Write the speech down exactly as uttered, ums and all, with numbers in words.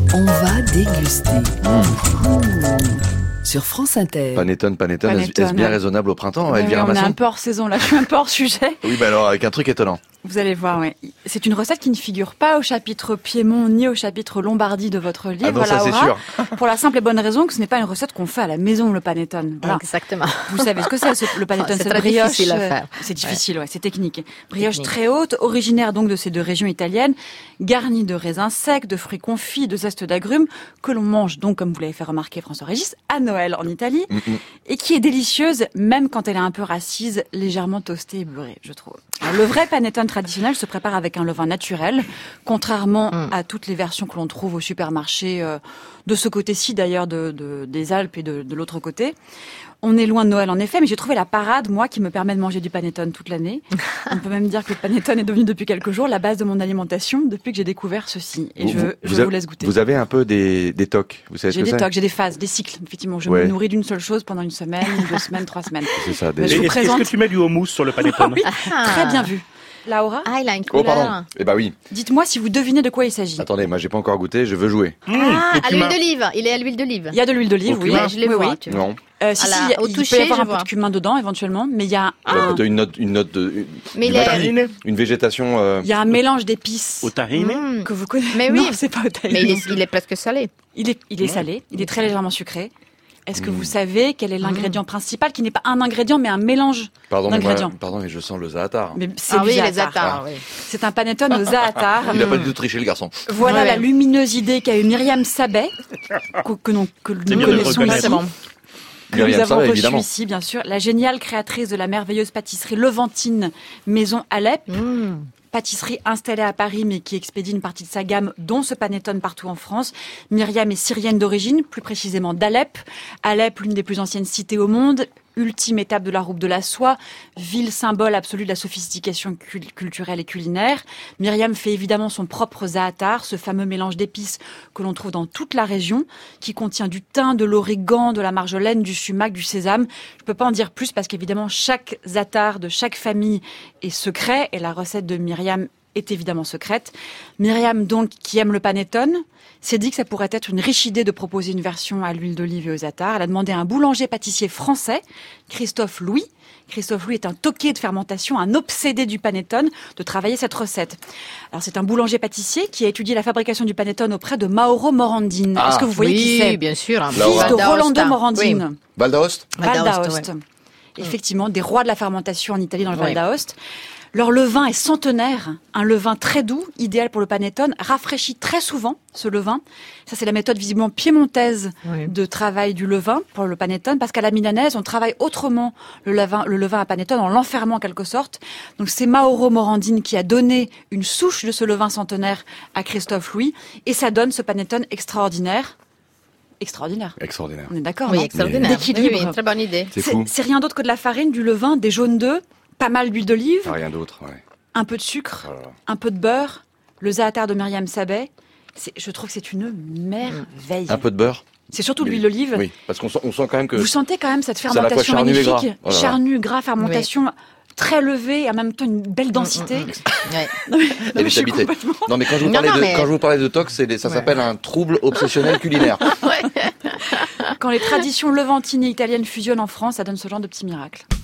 On va déguster. Mmh. Mmh. Sur France Inter. Panettone, panettone, panettone, est-ce bien raisonnable au printemps, oui, Elvira oui, Masson? On est un peu hors saison, là, je suis un peu hors sujet. Oui, bah alors, avec un truc étonnant. Vous allez voir, oui. C'est une recette qui ne figure pas au chapitre Piémont ni au chapitre Lombardie de votre livre, ah non, ça, Laura, c'est sûr. Pour la simple et bonne raison que ce n'est pas une recette qu'on fait à la maison, le panettone. Voilà. Exactement. Vous savez ce que c'est, le panettone, c'est cette très brioche. difficile à faire. C'est difficile, ouais, ouais c'est technique. Brioche technique. Très haute, originaire donc de ces deux régions italiennes, garnie de raisins secs, de fruits confits, de zestes d'agrumes, que l'on mange donc, comme vous l'avez fait remarquer François-Régis, à Noël en Italie, mm-hmm. et qui est délicieuse, même quand elle est un peu racise, légèrement toastée et beurrée, je trouve. Alors, le vrai panettone traditionnel se prépare avec un levain naturel, contrairement mm. à toutes les versions que l'on trouve au supermarché, euh, de ce côté-ci d'ailleurs de, de, des Alpes et de, de l'autre côté. On est loin de Noël en effet, mais j'ai trouvé la parade, moi, qui me permet de manger du panettone toute l'année. On peut même dire que le panettone est devenu depuis quelques jours la base de mon alimentation depuis que j'ai découvert ceci. Et vous, je, vous, je vous, vous laisse goûter. Vous avez un peu des, des tocs, vous savez ce J'ai que des c'est? tocs, j'ai des phases, des cycles, effectivement. Je ouais. me nourris d'une seule chose pendant une semaine, deux semaines, trois semaines. C'est ça. Des... Est-ce, présente... est-ce que tu mets du houmous sur le panettone? Oui, ah. Très bien vu. Laura? Ah, il a une couleur. Oh, pardon. Eh ben oui. Dites-moi si vous devinez de quoi il s'agit. Attendez, moi j'ai pas encore goûté, je veux jouer. Mmh, ah, à l'huile d'olive. Il est à l'huile d'olive. Il y a de l'huile d'olive, oui. Ouais, je l'ai oui, vois, oui. Tu non. Euh, si, si, la, il toucher, peut y avoir un vois. peu de cumin dedans, éventuellement, mais il y a ah. un... Une note, une note de... Mais une, il est... une végétation... Euh... Il y a un mélange d'épices. Au tahine mmh. Que vous connaissez. Mais oui. Non, c'est pas au tahine. Mais il est, il est presque salé. Il est, il est salé, il est très légèrement sucré. Est-ce que mmh. vous savez quel est l'ingrédient mmh. principal, qui n'est pas un ingrédient, mais un mélange pardon, d'ingrédients? Mais moi, pardon, mais je sens le zaatar. Mais c'est ah du oui, zaatar. les zaatar, oui. C'est un panettone au zaatar. Il n'a pas du tout triché, le garçon. Voilà ouais. la lumineuse idée qu'a eu Myriam Sabet, que, que, non, que nous connaissons ici. Que Myriam nous avons Sabet, reçu évidemment. ici, bien sûr, la géniale créatrice de la merveilleuse pâtisserie Levantine Maison Alep. Mmh. Pâtisserie installée à Paris, mais qui expédie une partie de sa gamme, dont ce panettone partout en France. Myriam est syrienne d'origine, plus précisément d'Alep. Alep, l'une des plus anciennes cités au monde, ultime étape de la route de la soie, ville symbole absolu de la sophistication cul- culturelle et culinaire. Myriam fait évidemment son propre zaatar, ce fameux mélange d'épices que l'on trouve dans toute la région, qui contient du thym, de l'origan, de la marjolaine, du sumac, du sésame. Je peux pas en dire plus parce qu'évidemment chaque zaatar de chaque famille est secret et la recette de Myriam est évidemment secrète. Myriam, donc, qui aime le panettone, s'est dit que ça pourrait être une riche idée de proposer une version à l'huile d'olive et au zaatar. Elle a demandé à un boulanger-pâtissier français, Christophe Louis. Christophe Louis est un toqué de fermentation, un obsédé du panettone, de travailler cette recette. Alors, c'est un boulanger-pâtissier qui a étudié la fabrication du panettone auprès de Mauro Morandini. Ah, est-ce que vous voyez oui, qui c'est? Bien sûr. Fils de Rolando Morandini. Oui. Val d'Aoste? Val d'Aoste. Ouais. Effectivement, des rois de la fermentation en Italie, dans le Val d'Aoste. Leur levain est centenaire, un levain très doux, idéal pour le panettone, rafraîchit très souvent ce levain. Ça, c'est la méthode visiblement piémontaise oui. de travail du levain pour le panettone, parce qu'à la milanaise, on travaille autrement le levain, le levain à panettone, en l'enfermant en quelque sorte. Donc c'est Mauro Morandini qui a donné une souche de ce levain centenaire à Christophe Louis, et ça donne ce panettone extraordinaire. Extraordinaire. Extraordinaire. On est d'accord, oui, non extraordinaire. D'équilibre. Oui, oui, très bonne idée. C'est, fou. c'est rien d'autre que de la farine, du levain, des jaunes d'œufs, pas mal d'huile d'olive. Ah, rien d'autre, ouais. Un peu de sucre, oh là là. un peu de beurre, le zaatar de Myriam Sabet. C'est, je trouve que c'est une merveille. Un peu de beurre? C'est surtout l'huile d'olive. Oui, parce qu'on sent, on sent quand même que... Vous sentez quand même cette fermentation charnu magnifique. gras. Oh charnu, gras, fermentation... Oui. Très levée et en même temps une belle densité. Mmh, mmh. Ouais. Non, mais, non, mais je complètement... non mais quand je vous non, parlais non, de mais... quand je vous parlais de tox, c'est des, ça ouais. s'appelle un trouble obsessionnel culinaire. Quand les traditions levantines et italiennes fusionnent en France, ça donne ce genre de petits miracles.